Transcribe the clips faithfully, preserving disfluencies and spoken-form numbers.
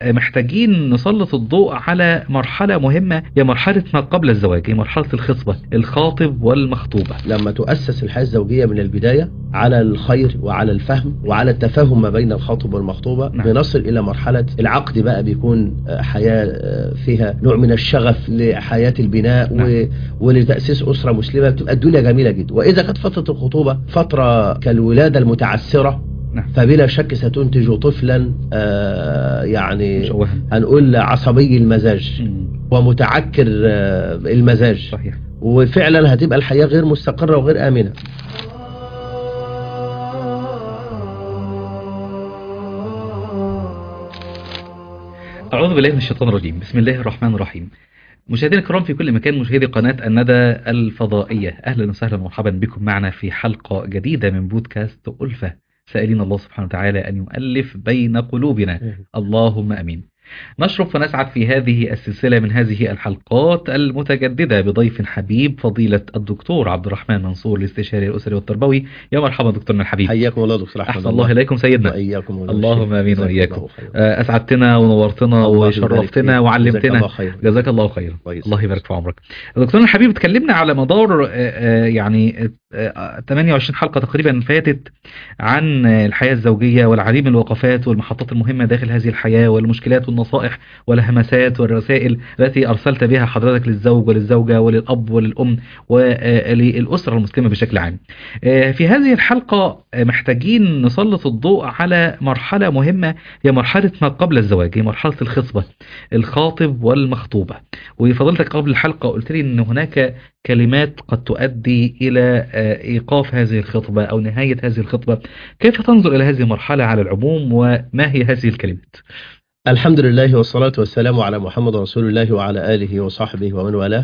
محتاجين نسلط الضوء على مرحلة مهمة، هي مرحلة ما قبل الزواج، هي مرحلة الخطبة، الخاطب والمخطوبة. لما تؤسس الحياة الزوجية من البداية على الخير وعلى الفهم وعلى التفاهم ما بين الخاطب والمخطوبة، نعم. بنصل إلى مرحلة العقد، بقى بيكون حياة فيها نوع من الشغف لحياة البناء. نعم. و... ولتأسيس أسرة مسلمة، بتبقى الدنيا جميلة جدا. وإذا كانت فترة الخطوبة فترة كالولادة المتعسرة، نعم. فبلا شك ستنتج طفلا آه يعني مشوه. هنقول عصبي المزاج م. ومتعكر آه المزاج. صحيح. وفعلا هتبقى الحياة غير مستقرة وغير آمنة. أعوذ بالله من الشيطان الرجيم، بسم الله الرحمن الرحيم. مشاهدينا الكرام في كل مكان، مشاهدي قناة الندى الفضائية، أهلا وسهلا ومرحبا بكم معنا في حلقة جديدة من بودكاست ألفة، سائلين الله سبحانه وتعالى أن يؤلف بين قلوبنا، اللهم أمين. نشرف ونسعد في هذه السلسلة من هذه الحلقات المتجددة بضيف حبيب، فضيلة الدكتور عبد الرحمن منصور، الاستشاري الأسري والتربوي. يا مرحبا دكتورنا الحبيب. حياكم الله دكتور أحمد. أحسن الله إليكم سيدنا. وإياكم الله. اللهم آمين وإياكم. أسعدتنا ونورتنا وشرفتنا وعلمتنا. جزاك الله, جزاك الله خيرا. الله يبارك في عمرك. دكتورنا الحبيب، اتكلمنا على مدار يعني ثمانية وعشرين حلقة تقريبا فاتت عن الحياة الزوجية والعديد من الوقفات والمحطات المهمة داخل هذه الحياة، والمشكلات والنصائح والهمسات والرسائل التي أرسلت بها حضرتك للزوج وللزوجة وللأب وللأم وللأسرة المسلمة بشكل عام. في هذه الحلقة محتاجين نسلط الضوء على مرحلة مهمة، هي مرحلة ما قبل الزواج، هي مرحلة الخطبة، الخاطب والمخطوبة. وفضلتك قبل الحلقة قلت لي أن هناك كلمات قد تؤدي إلى إيقاف هذه الخطبة أو نهاية هذه الخطبة. كيف تنظر إلى هذه المرحلة على العموم، وما هي هذه الكلمات؟ الحمد لله والصلاة والسلام على محمد رسول الله وعلى آله وصحبه ومن والاه.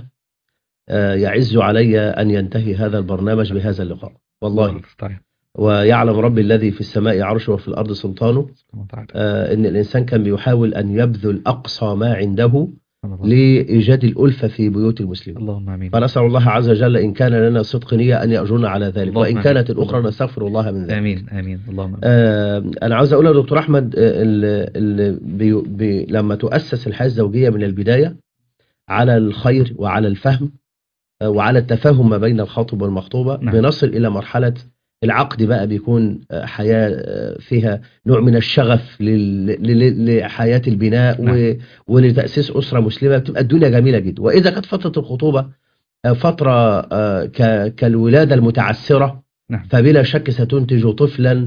يعز علي أن ينتهي هذا البرنامج بهذا اللقاء والله. ويعلم ربي الذي في السماء عرشه وفي الأرض سلطانه أن الإنسان كان بيحاول أن يبذل أقصى ما عنده لإيجاد الألفة في بيوت المسلمين. اللهم آمين. فنسأل الله عز وجل إن كان لنا صدق نية أن يأجرنا على ذلك، وإن كانت الأخرى نستغفر الله من ذلك. آمين آمين. اللهم آه أنا عاوز أقول يا دكتور أحمد، اللي اللي بي بي لما تؤسس الحياة الزوجية من البداية على الخير وعلى الفهم وعلى التفاهم ما بين الخاطب والمخطوبة، نعم. بنصل إلى مرحلة العقد، بقى بيكون حياة فيها نوع من الشغف لحياة البناء. نعم. ولتأسيس أسرة مسلمة، بتبقى الدنيا جميلة جدا. وإذا كانت فترة الخطوبة فترة كالولادة المتعسرة، نعم. فبلا شك ستنتج طفلا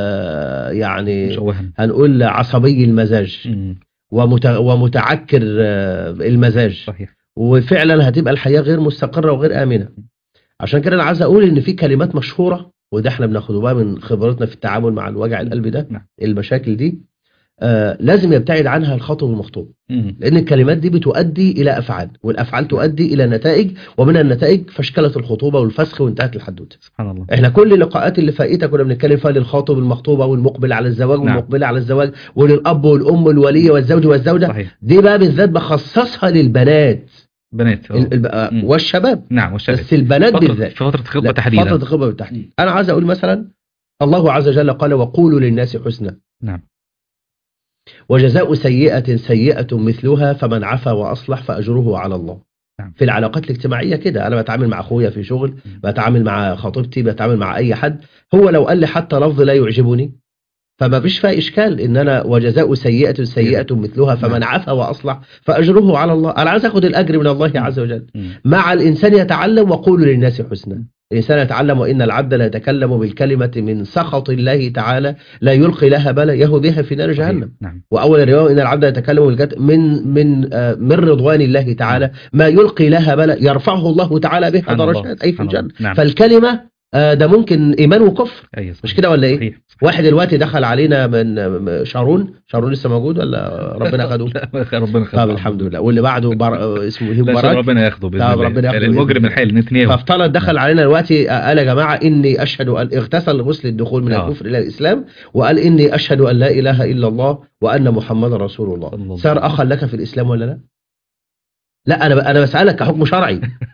يعني مشوه. هنقول عصبي المزاج م. ومتعكر المزاج. صحيح. وفعلا هتبقى الحياة غير مستقرة وغير آمنة. عشان كده أنا عايز أقول إن في كلمات مشهورة، وده احنا بناخده بقى من خبرتنا في التعامل مع الوجع القلبي ده. نعم. المشاكل دي آه لازم يبتعد عنها الخاطب والمخطوب، لأن الكلمات دي بتؤدي إلى أفعال، والأفعال تؤدي إلى نتائج، ومن النتائج فشكلة الخطوبة والفسخ وانتهت الحدوتة. سبحان الله. احنا كل اللقاءات اللي فائتة كنا بنتكلم فيها للخاطب والمخطوبة والمقبل على الزواج. نعم. والمقبلة على الزواج، وللأب والأم والولي والزوج والزوجة. صحيح. دي بقى بالذات بخصصها للبنات بنات الب... والشباب. نعم والشباب. بس البنات بالذات في فترة الخطبة تحديدا. فترة الخطبة بالتحديد. أنا عايز أقول مثلا الله عز وجل قال وقولوا للناس حسنا. نعم. وجزاء سيئة سيئة مثلها فمن عفا وأصلح فأجره على الله. نعم. في العلاقات الاجتماعية كده، أنا بتعامل مع أخويا في شغل، بتعامل مع خطيبتي، بتعامل مع أي حد، هو لو قال لي حتى لفظ لا يعجبني فما فيش فيها إشكال إن أنا وجزاء سيئة سيئة مثلها فمن عفا وأصلح فأجره على الله. أنا عايز أخذ الأجر من الله عز وجل. مع الإنسان يتعلم وقولوا للناس حسنا. الإنسان يتعلم وإن العبد لا يتكلم بالكلمة من سخط الله تعالى لا يلقي لها بالا يهوي بها في نار جهنم. نعم. وأول الرواية إن العبد يتكلم من من من رضوان الله تعالى ما يلقي لها بالا يرفعه الله تعالى بها درجات أي في الجنة. نعم. فالكلمة ده ممكن إيمان وكفر. أيوة. مش كده ولا إيه؟ صحيح. واحد دلوقتي دخل علينا من شارون شارون لسه موجود ولا ربنا خده؟ ربنا خده. طب الحمد لله. واللي بعده بر... اسمه ايه مبارك. ربنا ياخده باذن الله. ربنا ياخده. المجرم الحال نتنياهو. فافترض دخل علينا دلوقتي قال يا جماعه اني اشهد ان اغتسل غسل الدخول من آه. الكفر الى الاسلام، وقال اني اشهد ان لا اله الا الله وان محمدا رسول الله. الله صار اخا لك في الاسلام ولا لا؟ لا انا ب... انا بسالك كحكم شرعي.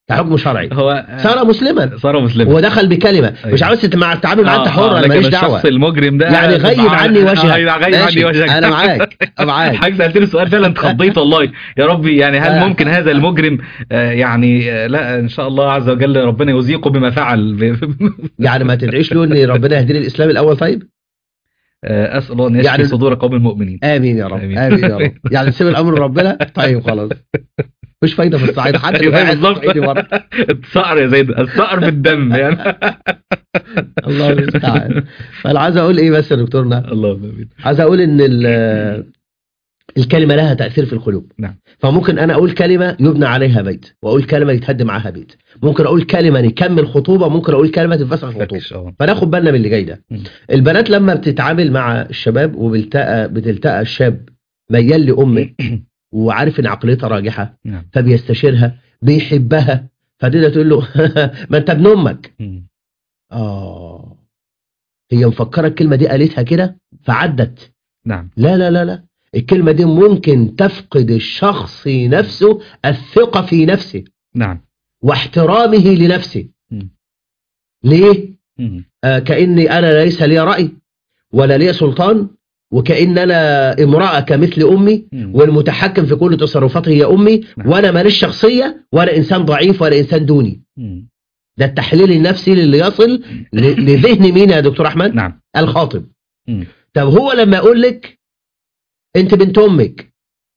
كحكم شرعي هو صار مسلما صار مسلما ودخل بكلمه أيوة. مش عاوز مع التعامل معاه انت حر، انا ماليش دعوه. الشخص المجرم ده يعني غيب عني وجهك، غيب عني وجهك، انا معاك معاك. حضرتك سالتني سؤال فعلا اتخضيت والله يا ربي. يعني هل ممكن هذا المجرم آه يعني آه لا ان شاء الله عز وجل ربنا يذيقه بما فعل. يعني ما تدعيش له ان ربنا يهديني الاسلام الاول؟ طيب اسال الله ان يشفي يعني صدور قوم المؤمنين. امين يا رب امين, آمين يا رب. يعني نسيب الامر ربنا. طيب خلاص مش فايده في الصعيد حتى بالظبط. الصقر يا زيد، الصقر بالدم يعني. الله المستعان. فانا عايز اقول ايه بس يا دكتورنا، الله امين، عايز اقول ان الكلمه لها تاثير في القلوب. نعم. فممكن انا اقول كلمه يبنى عليها بيت، واقول كلمه يتهدم معاها بيت، ممكن اقول كلمه نكمل خطوبه، ممكن اقول كلمه تنفسخ الخطوبه. فناخد بالنا من اللي جاي ده. البنات لما بتتعامل مع الشباب وبتلتقى بتلتقى الشاب ميال لامه وعارف ان عقليتها راجحه، نعم. فبيستشيرها بيحبها، فتقدر تقول له ما انت ابن امك. اه هي مفكره الكلمه دي قالتها كده فعدت. نعم. لا لا لا لا، الكلمه دي ممكن تفقد الشخص نفسه الثقه في نفسه. نعم. واحترامه لنفسه. م. ليه؟ م. آه كأني أنا ليس لي رأي ولا لي سلطان، وكأن أنا امرأة كمثل أمي، م. والمتحكم في كل تصرفاتي هي أمي. نعم. وأنا ماليش شخصية ولا إنسان ضعيف ولا إنسان دوني. م. ده التحليل النفسي اللي يصل لذهن مين يا دكتور أحمد؟ نعم. الخاطب. م. طب هو لما يقول لك أنت بنت أمك،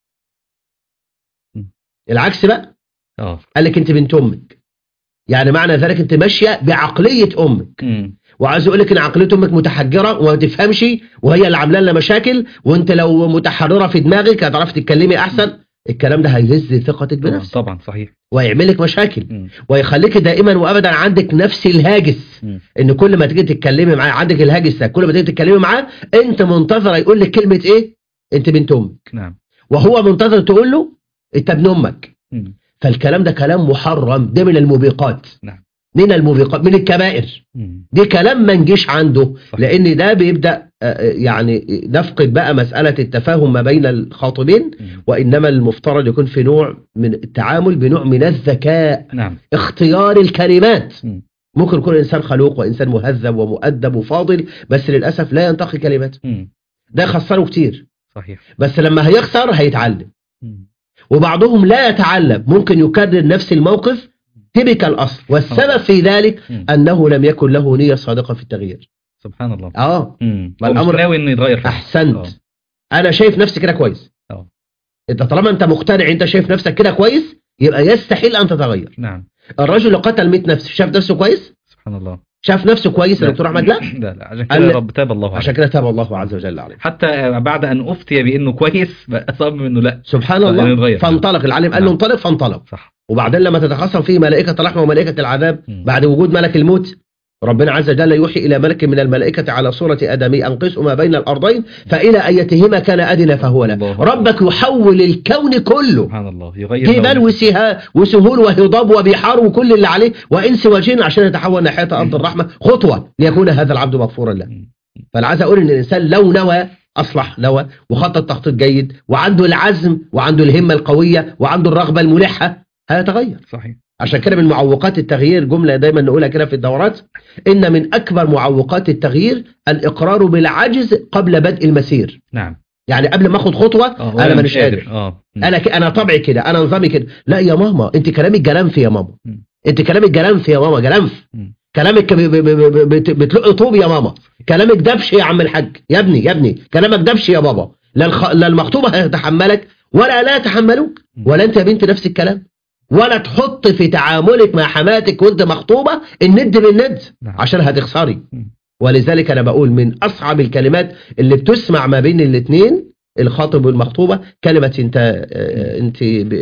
م. العكس بقى. اه قال لك أنت بنت أمك، يعني معنى ذلك أنت ماشية بعقلية أمك. م. وعايز اقول لك ان عقليه امك متحجره وما تفهمش، وهي اللي عامله لنا مشاكل، وانت لو متحرره في دماغك هتعرفي تتكلمي احسن. الكلام ده هيهز ثقتك بنفسك. طبعا صحيح. ويعمل لك مشاكل. م. ويخليك دائما وابدا عندك نفس الهاجس. م. ان كل ما تيجي تتكلمي معاه عندك الهاجس ده، كل ما تيجي تتكلمي معاه انت منتظره يقول لك كلمه ايه؟ انت بنت امك. نعم. وهو منتظر تقول له انت ابن امك. م. فالكلام ده كلام محرم، ده من الموبقات. نعم. من الموبقات، من الكبائر. دي كلام ما نجيش عنده. صحيح. لان ده بيبدأ يعني نفقد بقى مسألة التفاهم ما بين الخاطبين. م. وإنما المفترض يكون في نوع من التعامل بنوع من الذكاء. نعم. اختيار الكلمات. م. ممكن يكون إنسان خلوق وإنسان مهذب ومؤدب وفاضل، بس للأسف لا ينتقي كلماته. ده يخسره كتير. صحيح. بس لما هيخسر هيتعلم. م. وبعضهم لا يتعلم، ممكن يكرر نفس الموقف تبك الأصل، والسبب في ذلك م. أنه لم يكن له نية صادقة في التغيير. سبحان الله. اه الأمر ناوي إنه يتغير. أحسنت. أوه. أنا شايف نفسي كده كويس. اه أنت طالما أنت مقتنع أنت شايف نفسك كده كويس، يبقى يستحيل أن تتغير. نعم. الرجل اللي قتل مئة نفس شاف نفسه كويس؟ سبحان الله. شاف نفسه كويس يا دكتور أحمد؟ لا لا لا، عشان كده رب تاب الله عليه. عشان كده تاب الله عز وجل عليه. حتى بعد أن أفتي بأنه كويس أصاب منه لا. سبحان الله. فانطلق العالم قال له انطلق فانطلق. صح. وبعدين لما تتخاصم فيه ملائكة الرحمة وملائكة العذاب م. بعد وجود ملك الموت، ربنا عز وجل يوحي إلى ملك من الملائكة على صورة آدمي أنقذ ما بين الأرضين فإلى أيتهما كان أدنى فهو له. ربك يحول الكون كله. سبحان الله. يغير جبال وسهول وهضاب وبحار وكل اللي عليه وإنس وجن عشان يتحول ناحية أرض الرحمة خطوة ليكون هذا العبد مغفورا له. فأنا عايز أقول إن الإنسان لو نوى أصلح نوى وخطط تخطيط جيد وعنده العزم وعنده الهمة القوية وعنده الرغبة الملحة هيتغير. صحيح. عشان كده من معوقات التغيير جملة دايما نقولها كده في الدورات، إن من أكبر معوقات التغيير الإقرار بالعجز قبل بدء المسير. نعم. يعني قبل ما أخد خطوة أنا مانيش قادر. آه. أنا ك... أنا طبعي كده، أنا نظامي كده. لا يا ماما أنت كلامك جلنف يا ماما. م. أنت كلامك جلنف يا ماما جلنف. م. كلامك ب... ب... ب... بت... بتلقي طوب يا ماما. كلامك دبش يا عم الحاج. يا ابني يا ابني كلامك دبش يا بابا. لا, الخ... لا المخطوبة هتتحملك ولا لا تحملوك ولا أنت يا بنت نفس الكلام، ولا تحط في تعاملك مع حماتك وانت مخطوبة الند بالند عشان هتخسري. ولذلك انا بقول من اصعب الكلمات اللي بتسمع ما بين الاثنين الخاطب والمخطوبة كلمة انت انت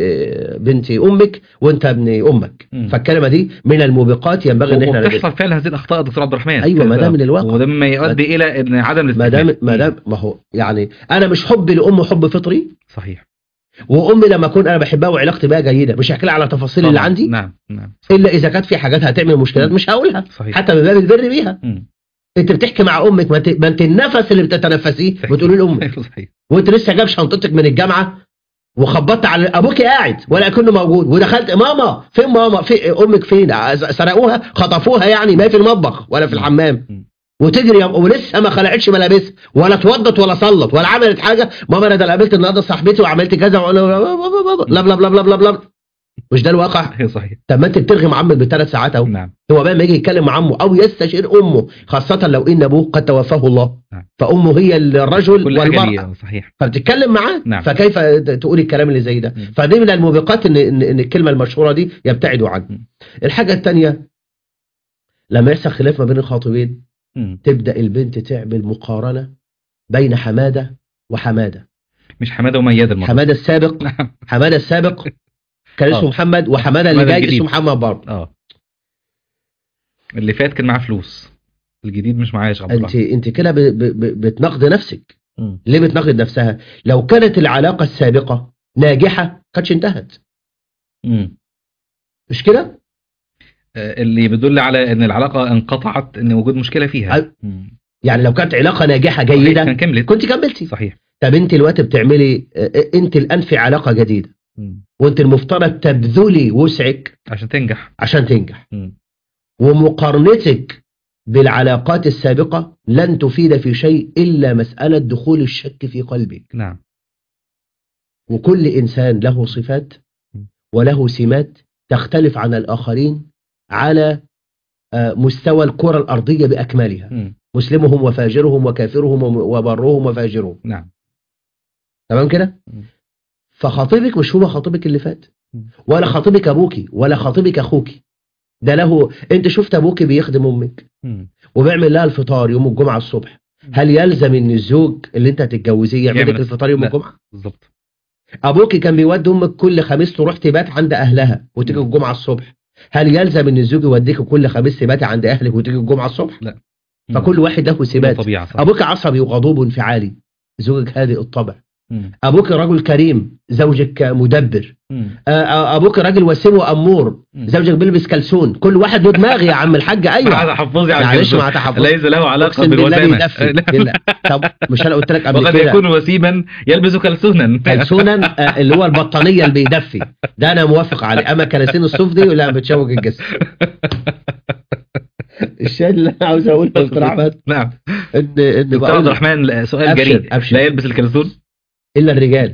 بنتي امك وانت ابن امك. فالكلمة دي من الموبقات ينبغي ان احنا بتحصل فعلا هذه الاخطاء دكتور عبد الرحمن. ايوه ما ده من الواقع وده مما يؤدي الى ان عدم الاستجابة. ما دام ما هو يعني انا مش حبي لام حب فطري. صحيح. وامي لما اكون انا بحبها وعلاقتي بها جيده مش هحكي لها على تفاصيل اللي عندي. نعم نعم. الا اذا كانت في حاجات هتعمل مشكلات مش هقولها. صحيح. حتى من باب البر بيها. م. انت بتحكي مع امك ما انت النفس اللي بتتنفسيه بتقولي لامك. صحيح. وانت لسه جايب شنطتك من الجامعه وخبطت على ابوك قاعد ولا كنه موجود، ودخلت ماما فين ماما في امك فين، سرقوها خطفوها يعني، ما في المطبخ ولا في الحمام، وتجري ولسه ما خلعتش ملابسها ولا اتوضت ولا صلت ولا عملت حاجه، ماما انا ده قابلت النهارده صاحبتي وعملت كذا ولا لا لا لا لا لا. مش ده الواقع؟ صحيح. طب ما انت بترغي مع عمك بثلاث ساعات اهو. نعم. هو بقى ما يجي يتكلم مع عمه او يستشير امه، خاصه لو ان ابوه قد توفاه الله. نعم. فامه هي الرجل والمراه. صحيح. فبتتكلم معاه. نعم. فكيف تقول الكلام اللي زي ده؟ م. فدي من الموبقات ان ان الكلمه المشهوره دي يبتعدوا عنها. الحاجه الثانيه، لما يحصل خلاف ما بين الخاطبين م. تبدا البنت تعمل مقارنه بين حماده وحماده. مش حماده ومياد المرة. حماده السابق. حماده السابق كان اسمه محمد، وحماده اللي جاي اسمه محمد برضه. اه اللي فات كان معاه فلوس، الجديد مش معاه شغل. انت انت كده بتناقض نفسك. م. ليه بتناقض نفسها؟ لو كانت العلاقه السابقه ناجحه كانتش انتهت. امم مش كده؟ آه اللي بيدل على ان العلاقه انقطعت، ان وجود مشكله فيها. أ... يعني لو كانت علاقه ناجحه جيده كان كملت. كنت كملتي. صحيح. طب انت الوقت بتعملي، انت الان في علاقه جديده م. وانت المفترض تبذلي وسعك عشان تنجح. عشان تنجح. م. ومقارنتك بالعلاقات السابقة لن تفيد في شيء إلا مسألة دخول الشك في قلبك. نعم. وكل إنسان له صفات وله سمات تختلف عن الآخرين على مستوى الكرة الأرضية بأكملها. م. مسلمهم وفاجرهم وكافرهم وبرهم وفاجرهم. نعم. تمام كده؟ فخطيبك مش هو خطيبك اللي فات، ولا خطيبك أبوكي ولا خطيبك أخوكي. ده له، انت شفت ابوك بيخدم امك وبيعمل لها الفطار يوم الجمعه الصبح، هل يلزم ان الزوج اللي انت هتتجوزيه يعمل لك الفطار يوم الجمعه؟ بالظبط. ابوك كان بيودي امك كل خميس تروح تبات عند اهلها وتيجي الجمعه الصبح، هل يلزم ان الزوج يوديك كل خميس تبات عند اهلك وتيجي الجمعه الصبح؟ لا. فكل واحد له سمات. ابوك عصبي وغضوب وانفعالي، زوجك هادئ الطبع. مم. ابوك رجل كريم، زوجك مدبر. مم. ابوك راجل وسيم وامور، مم. زوجك بيلبس كلسون. كل واحد له دماغ يا عم الحاج. ايوه مع تحفظي على معلش مع تحفظي، ليس له علاقه بالوسامه. طب مش انا قلت لك قبل كده؟ وقد يكون وسيما يلبس كلسونا. كلسونا اللي هو البطانيه اللي بيدفي ده انا موافق عليه، اما كلاسين الصوف دي لا بتشوك الجسم. الشيء اللي انا عاوز اقوله يا دكتور احمد، نعم، ان ان دكتور عبد الرحمن سؤال جريء، لا يلبس الكلسون الا الرجال.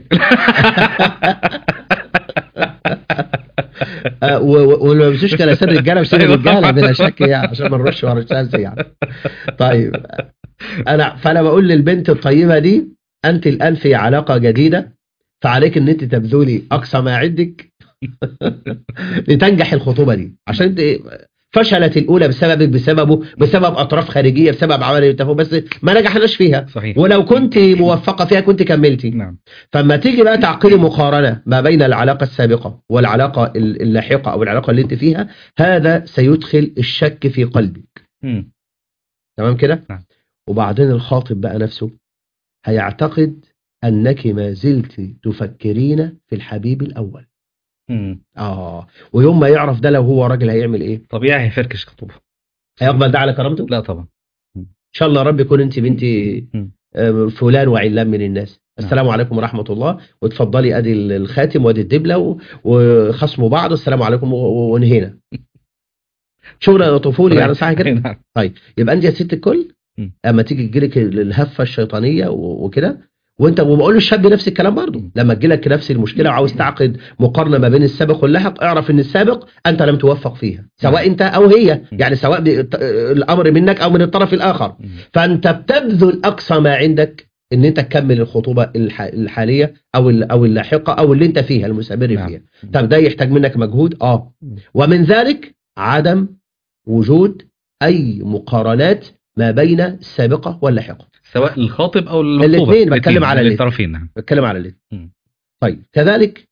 ولو ما بيمسوش كلاسين رجاله بيسيب الرجاله بلا شك يعني، عشان ما نروحش ورا الشمس يعني. طيب انا فانا بقول للبنت الطيبه دي، انت الان في علاقه جديده، فعليك ان انت تبذلي اقصى ما عندك لتنجح الخطوبه دي، عشان انت فشلت الاولى بسببك، بسببه، بسبب اطراف خارجيه، بسبب عوامل التفاهم، بس ما نجحناش فيها. صحيح. ولو كنت موفقه فيها كنت كملتي. نعم. فما تيجي بقى تعقلي مقارنه ما بين العلاقه السابقه والعلاقه اللاحقه او العلاقه اللي انت فيها، هذا سيدخل الشك في قلبك. م. تمام كده؟ نعم. وبعدين الخاطب بقى نفسه هيعتقد انك ما زلت تفكرين في الحبيب الاول. امم اه ويوم ما يعرف ده، لو هو راجل هيعمل ايه؟ طبيعي هيفركش خطوبه. هيقبل ده على كرامته؟ لا طبعا. ان شاء الله رب يكون انت بنتي فلان وعلان من الناس. السلام عليكم ورحمه الله، وتفضلي ادي الخاتم وادي الدبله وخصموا بعض، السلام عليكم ونهينا. شغل طفولي يعني، صح كده؟ طيب يبقى انت يا ست الكل اما تيجي تجيلك الهفه الشيطانيه وكده، وانت وبقول للشاب نفس الكلام برضه، لما تجيلك نفس المشكله وعاوز تعقد مقارنه ما بين السابق واللاحق، اعرف ان السابق انت لم توفق فيها، سواء انت او هي، يعني سواء الامر منك او من الطرف الاخر، فانت بتبذل اقصى ما عندك ان انت تكمل الخطوبه الحاليه او او اللاحقه او اللي انت فيها المستمر فيها. طب ده يحتاج منك مجهود، اه ومن ذلك عدم وجود اي مقارنات ما بين السابقه واللاحقه، سواء الخاطب او المخطوبه، الاثنين. بتكلم على الطرفين. نعم، بتكلم على الاثنين. طيب كذلك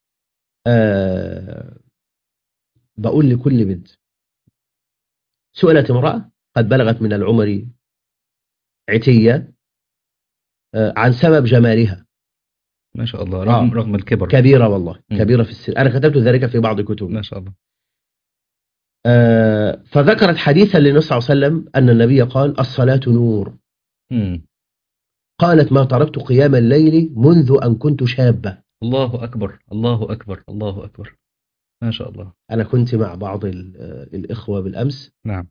آه بقول لكل بنت، سئلت امراه قد بلغت من العمر عتيه آه عن سبب جمالها، ما شاء الله، رغم آه. رغم الكبر، كبيره والله، م. كبيره في السن، انا كتبت ذلك في بعض كتب، ما شاء الله. آه فذكرت حديثا للنبي صلى الله عليه وسلم أن النبي قال: الصلاة نور. م. قالت: ما تركت قيام الليل منذ أن كنت شابة. الله أكبر الله أكبر الله أكبر، ما شاء الله. أنا كنت مع بعض الإخوة بالأمس. نعم.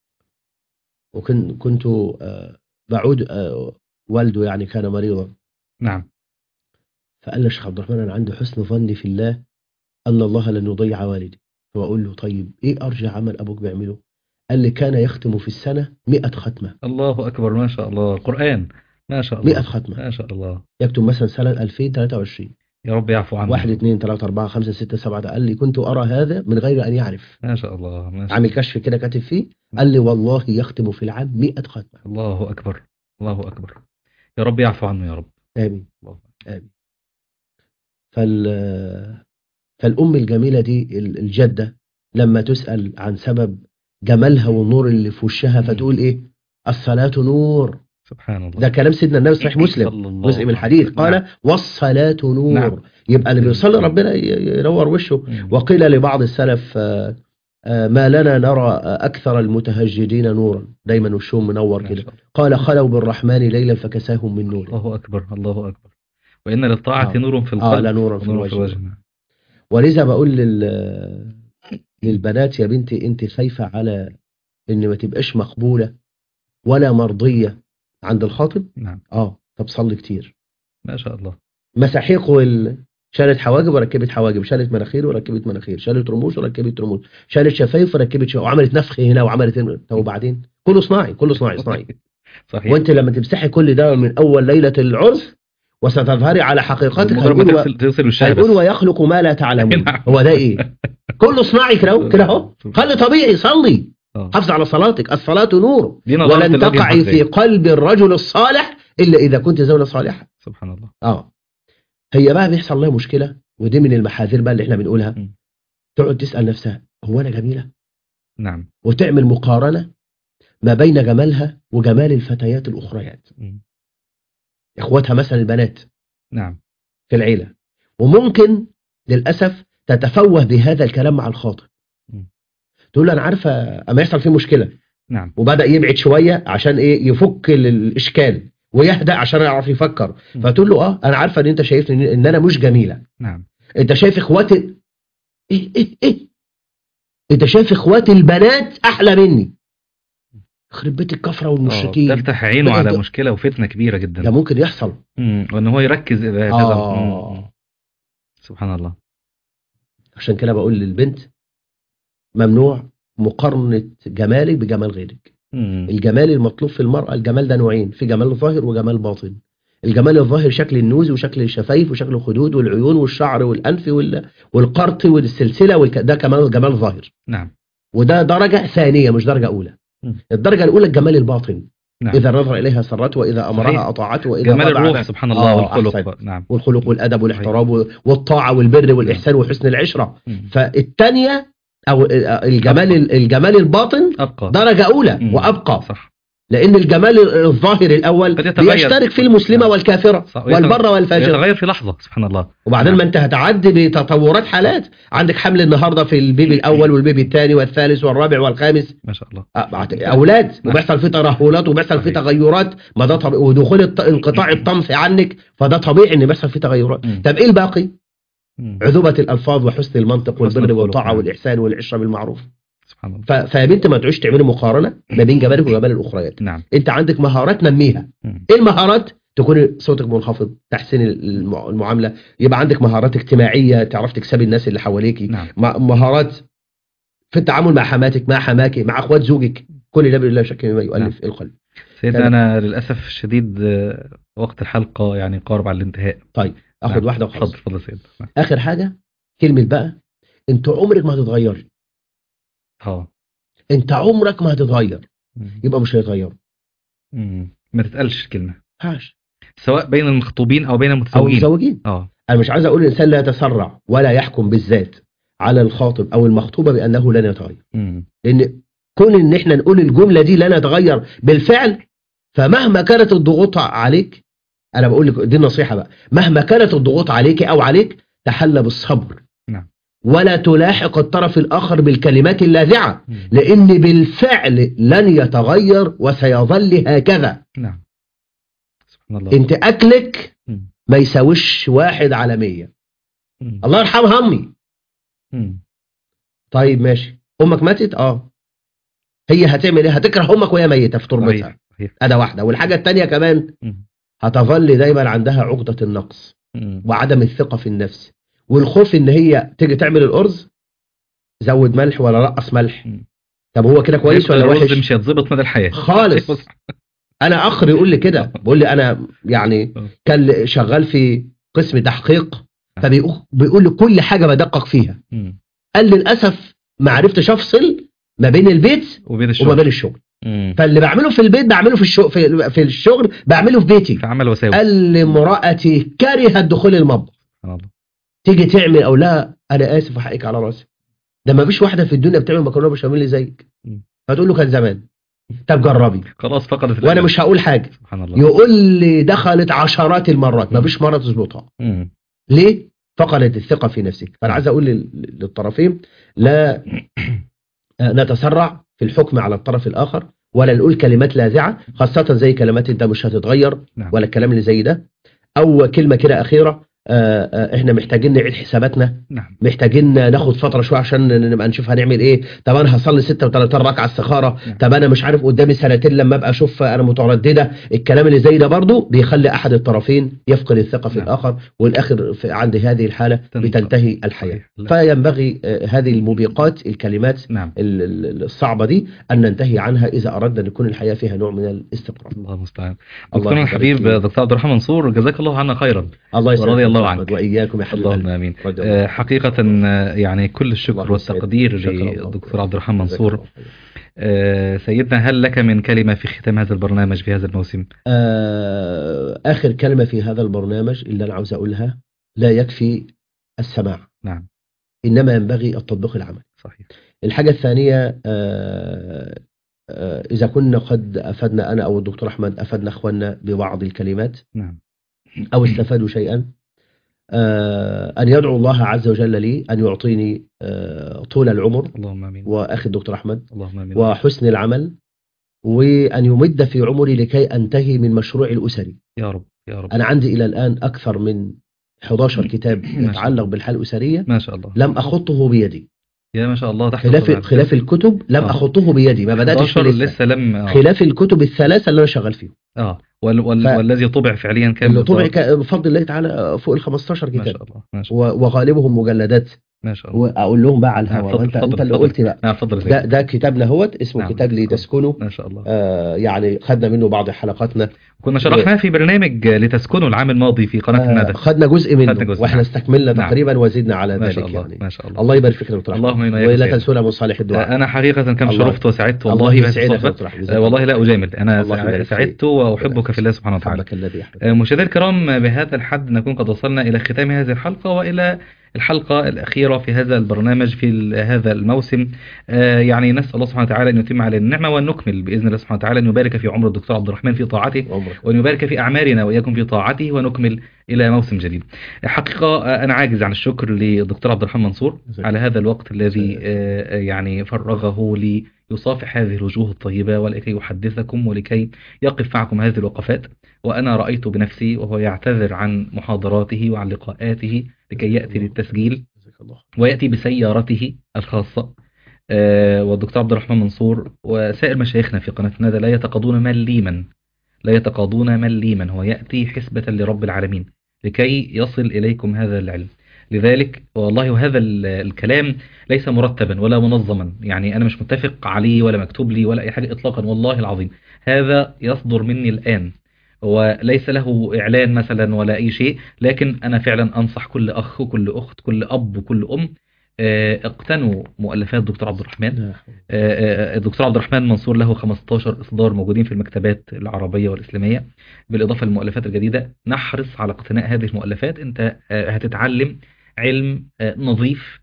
وكنت كنت بعود، والده يعني كان مريضا. نعم. فقال لي الشيخ عبد الرحمن أنا عندي حسن ظني في الله أن الله لن يضيع والدي. فأقول له طيب إيه أرجى عمل أبوك بيعمله؟ قال لي كان يختم في السنة مئة ختمة. الله أكبر، ما شاء الله. القرآن ما شاء الله، مئة ختمة ما شاء الله. يكتب مثلا سنة ألفين وثلاثة وعشرين. يا رب يعفو عنه. واحد اثنين ثلاثة أربعة خمسة ستة سبعة. قال لي كنت أرى هذا من غير أن يعرف. ما شاء الله، ما شاء عامل كشف كده كاتب فيه. قال لي والله يختم في العام مئة ختمة. الله أكبر الله أكبر. يا رب يعفو عنه يا رب. آمين آمين. فال فالأم الجميلة دي الجدة لما تسأل عن سبب جمالها والنور اللي في وشها فتقول إيه؟ الصلاة نور. سبحان الله. ده كلام سيدنا النبي صحيح مسلم جزء من الحديث. قال نعم. والصلاة نور. نعم. يبقى اللي بيصلي ربنا ينور وشه. مم. وقيل لبعض السلف ما لنا نرى أكثر المتهجدين نورا، دايما وشهم منور كده. قال خلوا بالرحمن ليلا فكساهم من نور. الله أكبر الله أكبر. وإن للطاعة آه. نور في القلب. آه لا نور في الوجه, الوجه. ولذا بقول لل... للبنات يا بنتي انت خايفة على ان ما تبقاش مقبولة ولا مرضية عند الخاطب. نعم. اه طب صلي كتير. ما شاء الله. مساحيق وال... شالت حواجب وركبت حواجب، شالت مناخير وركبت مناخير، شالت رموش وركبت رموش، شالت شفايف وركبت شفايف، وعملت نفخ هنا وعملت هنا. طب وبعدين كله صناعي كله صناعي صناعي. صحيح. وانت لما تمسحي كل ده من اول ليلة العرس وستظهري على حقيقتك هيقول و... ويخلق ما لا تعلمون. هو ده ايه؟ كله صناعي كده كده اهو. خلي طبيعي صلي. حافظ على صلاتك. الصلاة نور ولن تقعي في قلب الرجل الصالح إلا إذا كنت زوجة صالحة. سبحان الله. اه هي بقى بيحصل لها مشكلة، ودي من المحاذير بقى اللي احنا بنقولها. م. تقعد تسأل نفسها هو أنا جميلة؟ نعم. وتعمل مقارنة ما بين جمالها وجمال الفتيات الأخريات. م. إخواتها مثلا البنات. نعم. في العيلة. وممكن للأسف تتفوه بهذا الكلام مع الخاطب. م. تقول له أنا عارفة أما يحصل فيه مشكلة. نعم. وبدأ يبعد شوية عشان إيه يفك الإشكال ويهدأ عشان يعرف يفكر. م. فتقول له اه انا عارفه ان انت شايفني ان انا مش جميله. نعم. انت شايف اخواتي ايه ايه ايه انت شايف اخواتي البنات احلى مني. خرب بيت الكفره والمشركين. تفتح عينه على ده مشكله وفتنه كبيره جدا. ده ممكن يحصل. امم وان هو يركز اذا آه. سبحان الله. عشان كده بقول للبنت ممنوع مقارنه جمالك بجمال غيرك. مم. الجمال المطلوب في المرأة الجمال ده نوعين، في جمال ظاهر وجمال باطن. الجمال الظاهر شكل النوز وشكل الشفايف وشكل الخدود والعيون والشعر والأنف والقرط والسلسلة والك... ده كمان جمال ظاهر. نعم. وده درجة ثانية مش درجة أولى. مم. الدرجة الأولى الجمال الباطن. نعم. إذا نظر إليها سرته وإذا أمرها أطاعته وإذا جمال الروح سبحان الله. آه والخلق. نعم. والخلق والأدب والاحترام والطاعة والبر والإحسان وحسن العشرة. مم. فالثانية أو الجمال أبقى. الجمال الباطن أبقى. درجة أولى. مم. وأبقى. صح. لأن الجمال الظاهر الأول بيشترك في المسلمة والكافرة والبرة والفاجرة. يتغير في لحظة سبحان الله. وبعدين نعم. ما أنت هتعدي بتطورات حالات. عندك حمل النهاردة في البيبي الأول والبيبي الثاني والثالث والرابع والخامس. ما شاء الله. أولاد نعم. وبيحصل فيه ترهلات وبيحصل فيه تغيرات. ما ده طبيعي. ودخول انقطاع الطمث عنك فده طبيعي إن بيحصل فيه تغيرات. م. طب إيه الباقي؟ م. عذوبة الألفاظ وحسن المنطق والبر والطاعة والإحسان والعشرة بالمعروف. سبحان الله. فيا بنت ما تعيش تعملي مقارنه ما بين جمالك وجمال الاخريات. نعم. انت عندك مهارات نميها. مم. ايه المهارات؟ تكون صوتك منخفض، تحسين المعامله، يبقى عندك مهارات اجتماعيه تعرف تكسبي الناس اللي حواليكي. نعم. مهارات في التعامل مع حماتك مع حماكي مع اخوات زوجك. كل ده بلا شك مما يؤلف. نعم. القلب. سيدنا انا للاسف الشديد وقت الحلقه يعني قارب على الانتهاء. طيب اخد نعم. واحده وخلاص. اتفضل سيدنا. نعم. اخر حاجه كلمه بقى انت عمرك ما هتتغيري. اه انت عمرك ما هتتغير. يبقى مش هيتغير. ما تتقالش الكلمه هاش سواء بين المخطوبين او بين المتزوجين. او المتزوجين. اه انا مش عايز اقول الانسان لا يتسرع ولا يحكم بالذات على الخاطب او المخطوبه بانه لن يتغير. مم. لان كون ان احنا نقول الجمله دي لن يتغير بالفعل فمهما كانت الضغوط عليك، انا بقول لك دي النصيحه بقى، مهما كانت الضغوط عليك او عليك تحلى بالصبر. نعم. ولا تلاحق الطرف الآخر بالكلمات اللاذعة، لأن بالفعل لن يتغير وسيظل هكذا. نعم. سبحان الله. انت أكلك ما يساويش واحد على مية. الله يرحمها امي. طيب ماشي، امك ماتت، اه هي هتعمل ايه؟ هتكره امك وهي ميته في تربتها. اداه واحده. والحاجه الثانيه كمان هتظل دايما عندها عقده النقص وعدم الثقه في النفس والخوف ان هي تيجي تعمل الارز زود ملح ولا نقص ملح. طب هو كده كويس ولا وحش؟ مش هيتظبط مدى الحياه خالص. انا اخر يقول لي كده، بيقول لي انا يعني كان شغال في قسم تحقيق، فبيقول لي كل حاجه بدقق فيها. قال لي للاسف ما عرفتش افصل ما بين البيت وبين الشغل وما بين الشغل. مم. فاللي بعمله في البيت بعمله في الشغل في, في الشغل بعمله في بيتي. في عمل وساوي. قال لي امرأتي كرهت دخول المطبخ. تيجي تعمل او لا انا اسف وحقك على راسي، ده ما فيش واحده في الدنيا بتعمل مكرونه بشاميل زيك. فتقول له كان زمان. طب جربي. خلاص فقدت. وانا مش هقول حاجه. سبحان الله. يقول لي دخلت عشرات المرات ما فيش مره تظبطها. ليه؟ فقدت الثقه في نفسك. فانا عايز اقول للطرفين لا نتسرع في الحكم على الطرف الاخر ولا نقول كلمات لاذعه، خاصه زي كلمات انت مش هتتغير. نعم. ولا الكلام اللي زي ده. او كلمه كده اخيره، آآ آآ احنا محتاجين نعيد حساباتنا. نعم. محتاجين ناخد فتره شويه عشان نبقى نشوف هنعمل ايه. طب انا هصلي ستة وثلاثين ركعه استخاره. نعم. طب انا مش عارف قدامي سنتين لما ابقى اشوف انا متردده. الكلام اللي زي ده برضه بيخلي احد الطرفين يفقد الثقه في. نعم. الاخر والاخر في عند هذه الحاله بتنتهي الحياه. فينبغي هذه الموبقات الكلمات. نعم. الصعبه دي ان ننتهي عنها اذا اردنا ان يكون الحياه فيها نوع من الاستقرار. الله المستعان. دكتورنا الحبيب دكتور عبد الرحمن منصور جزاك الله عنا خيرا. الله يسعدك رضي الله عنك واياكم يا حبيبي. اللهم امين. حقيقه يعني كل الشكر والتقدير للدكتور عبد الرحمن منصور. سيدنا هل لك من كلمه في ختام هذا البرنامج في هذا الموسم؟ اخر كلمه في هذا البرنامج اللي انا عاوز اقولها، لا يكفي السماع. نعم. انما ينبغي التطبيق العملي. صحيح. الحاجه الثانيه، اذا كنا قد افدنا انا او الدكتور احمد افدنا اخواننا ببعض الكلمات. نعم. أو استفادوا شيئا، آه أن يدعو الله عز وجل لي أن يعطيني آه طول العمر. اللهم آمين. وأخي الدكتور أحمد. اللهم آمين. وحسن العمل، وأن يمد في عمري لكي أنتهي من مشروعي الأسري. يا رب يا رب. أنا عندي إلى الآن أكثر من أحد عشر كتاب يتعلق بالحياة الأسرية. ما شاء الله. لم أخطه بيدي. يا ما شاء الله. تحت خلاف خلاف الكتب لم آه. أخطه بيدي، ما بدأتش لسه, لسه لم آه. خلاف الكتب الثلاثة اللي أنا شغال فيهم. اه وال وال ف... والذي طبع فعليا كان اللي طبع ك... بفضل الله تعالى فوق ال خمستاشر كتاب. ما شاء الله. ما شاء الله. و... وغالبهم مجلدات. ما شاء الله. واقول لهم بقى على الهواء. انت انت اللي قلت بقى. نعم اتفضل. ده ده كتابنا هوت اسمه. نعم. كتاب لتسكنوا. ما شاء الله. آه يعني خدنا منه بعض حلقاتنا، كنا شرحناه في برنامج لتسكنوا العام الماضي في قناه الندى. آه خدنا جزء منه جزء. واحنا استكملنا. نعم. تقريبا وزدنا على ذلك. ما يعني ما شاء الله. الله يبارك فيك يا دكتور. اللهم امين. ولا تنسونا من صالح الدعاء. انا حقيقه كم شرفت وسعدت والله بهذا. والله لا اجامل، انا سعدت واحبك في الله سبحانه وتعالى. مشاهدينا الكرام، بهذا الحد نكون قد وصلنا الى ختام هذه الحلقه والى الحلقة الأخيرة في هذا البرنامج في هذا الموسم. آه يعني نسأل الله سبحانه وتعالى أن يتم علينا النعمة وأن نكمل بإذن الله سبحانه وتعالى، أن يبارك في عمر الدكتور عبد الرحمن في طاعته، وأن يبارك في أعمارنا وإياكم في طاعته، ونكمل إلى موسم جديد. حقيقة آه أنا عاجز عن الشكر للدكتور عبد الرحمن منصور على هذا الوقت الذي آه يعني فرغه لي يصافح هذه الوجوه الطيبة ولكي يحدثكم ولكي يقف معكم هذه الوقفات. وأنا رأيت بنفسي وهو يعتذر عن محاضراته وعن لقاءاته لكي يأتي للتسجيل ويأتي بسيارته الخاصة. آه والدكتور عبد الرحمن منصور وسائر مشايخنا في قناة الندى لا يتقاضون مليما لا يتقاضون مليما هو يأتي حسبة لرب العالمين لكي يصل إليكم هذا العلم. لذلك والله هذا الكلام ليس مرتبا ولا منظما، يعني أنا مش متفق عليه ولا مكتوب لي ولا أي حاجة إطلاقا، والله العظيم هذا يصدر مني الآن وليس له إعلان مثلا ولا أي شيء، لكن أنا فعلا أنصح كل أخ وكل أخت كل أب وكل أم اقتنوا مؤلفات الدكتور عبد الرحمن. الدكتور عبد الرحمن منصور له خمستاشر إصدار موجودين في المكتبات العربية والإسلامية، بالإضافة للمؤلفات الجديدة. نحرص على اقتناء هذه المؤلفات. أنت هتتعلم علم نظيف،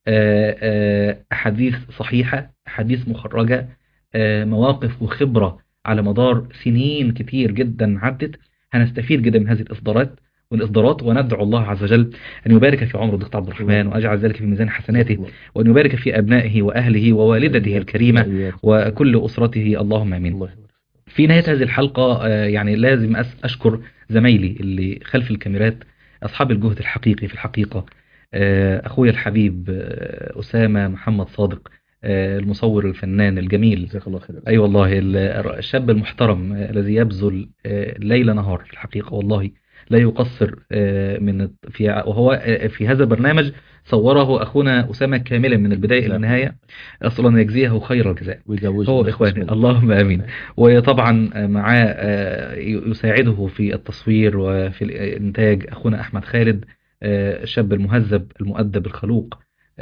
أحاديث صحيحة، أحاديث مخرجة، مواقف وخبرة على مدار سنين كتير جدا عدت. هنستفيد جدا من هذه الإصدارات والإصدارات وندعو الله عز وجل أن يبارك في عمر الدكتور عبد الرحمن وأجعل ذلك في ميزان حسناته، وأن يبارك في أبنائه وأهله ووالدته الكريمة وكل أسرته، اللهم آمين. في نهاية هذه الحلقة يعني لازم أشكر زمايلي اللي خلف الكاميرات، أصحاب الجهد الحقيقي في الحقيقة. أخويا الحبيب أسامة محمد صادق، المصور الفنان الجميل، جزاك الله خير. أي أيوة والله، الشاب المحترم الذي يبذل ليل نهار في الحقيقة، والله لا يقصر من في وهو في هذا البرنامج صوره أخونا أسامة كاملا من البداية إلى النهاية، أصلا أن يجزيه خير الجزاء هو إخواني، اللهم آمين. وطبعا معاه يساعده في التصوير وفي الإنتاج أخونا أحمد خالد، الشاب المهذب المؤدب الخلوق.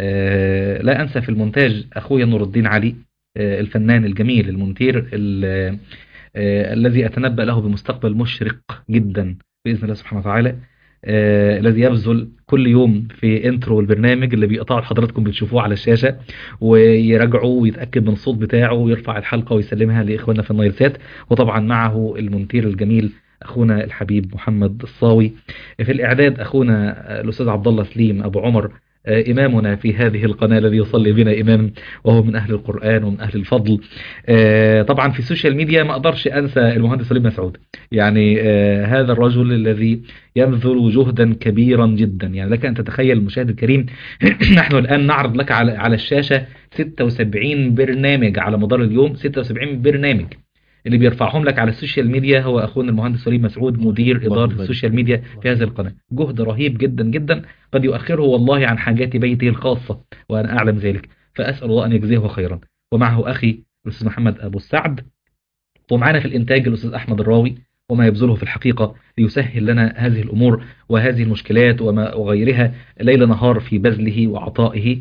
لا أنسى في المونتاج أخويا نور الدين علي، الفنان الجميل المونتير الذي أتنبأ له بمستقبل مشرق جدا بإذن الله سبحانه وتعالى، آه، الذي يبذل كل يوم في انترو البرنامج اللي بيقطعوا حضراتكم بتشوفوه على الشاشة، ويراجعوا ويتأكد من الصوت بتاعه ويرفع الحلقة ويسلمها لإخواننا في النايل سات. وطبعا معه المونتير الجميل أخونا الحبيب محمد الصاوي. في الإعداد أخونا الأستاذ عبد الله سليم أبو عمر، إمامنا في هذه القناة الذي يصلي بنا إمام وهو من أهل القرآن ومن أهل الفضل. طبعا في السوشيال ميديا ما أقدرش أنسى المهندس وليد مسعود، يعني هذا الرجل الذي يبذل جهدا كبيرا جدا. يعني لك أن تتخيل المشاهد الكريم نحن الآن نعرض لك على على الشاشة ستة وسبعين برنامج على مدار اليوم، ستة وسبعين برنامج اللي بيرفعهم لك على السوشيال ميديا هو أخونا المهندس وليد مسعود مدير إدارة السوشيال ميديا في هذه القناة. جهد رهيب جدا جدا قد يؤخره والله عن حاجات بيته الخاصة وأنا أعلم ذلك، فأسأل الله أن يجزيه خيرا. ومعه أخي الأستاذ محمد أبو السعد، ومعنا في الإنتاج الأستاذ أحمد الراوي، وما يبذله في الحقيقة ليسهل لنا هذه الأمور وهذه المشكلات وما وغيرها ليل نهار في بذله وعطائه.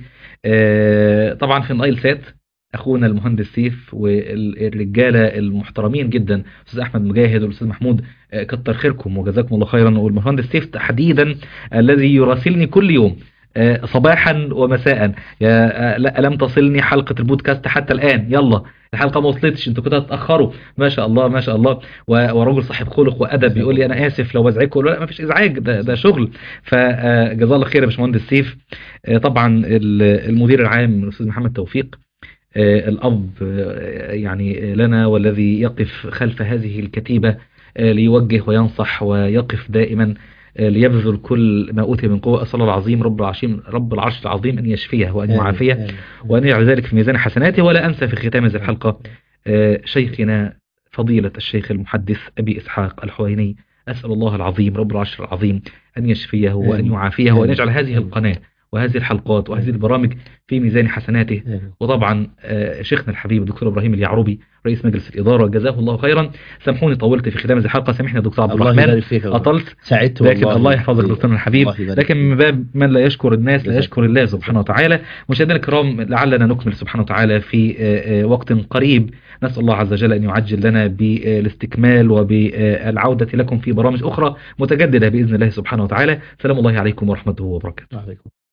طبعا في النايل سات أخونا المهندس سيف والرجالة المحترمين جدا أستاذ أحمد مجاهد والأستاذ محمود، كتر خيركم وجزاكم الله خيرا. والمهندس سيف تحديدا الذي يراسلني كل يوم صباحا ومساء، يا لا لم تصلني حلقة البودكاست حتى الآن، يلا الحلقة ما وصلتش، انتوا كده هتأخروا. ما شاء الله ما شاء الله، ورجل صاحب خلق وأدب بيقول لي أنا آسف لو بزعجكم، لا ما فيش إزعاج، ده, ده شغل. فجزاه الله خير يا باشمهندس سيف. طبعا المدير العام الأستاذ محمد توفيق، الأب يعني لنا والذي يقف خلف هذه الكتيبة ليوجه وينصح ويقف دائما ليبذل كل ما أوتي من قوة. أسأل الله العظيم رب العظيم رب العرش العظيم أن يشفيه وأن يعافيه وأن يجعل ذلك في ميزان حسناته. ولا أنسى في ختام هذه الحلقة شيخنا فضيلة الشيخ المحدث أبي إسحاق الحويني، أسأل الله العظيم رب العرش العظيم أن يشفيه وأن يعافيه وأن يجعل هذه القناة وهذه الحلقات وهذه البرامج في ميزان حسناته. وطبعا شيخنا الحبيب الدكتور إبراهيم اليعربي رئيس مجلس الإدارة، جزاه الله خيرا. سامحوني طولت في ختام هذه الحلقة، سامحني يا دكتور عبد الرحمن أطلت، سعدت لكن الله, الله يحفظك دكتورنا الحبيب. لكن من باب من لا يشكر الناس لا يشكر الله سبحانه وتعالى. مشاهدينا الكرام، لعلنا نكمل سبحانه وتعالى في وقت قريب. نسأل الله عز وجل أن يعجل لنا بالاستكمال وبالعودة لكم في برامج أخرى متجددة بإذن الله سبحانه وتعالى. سلام الله عليكم ورحمته وبركاته.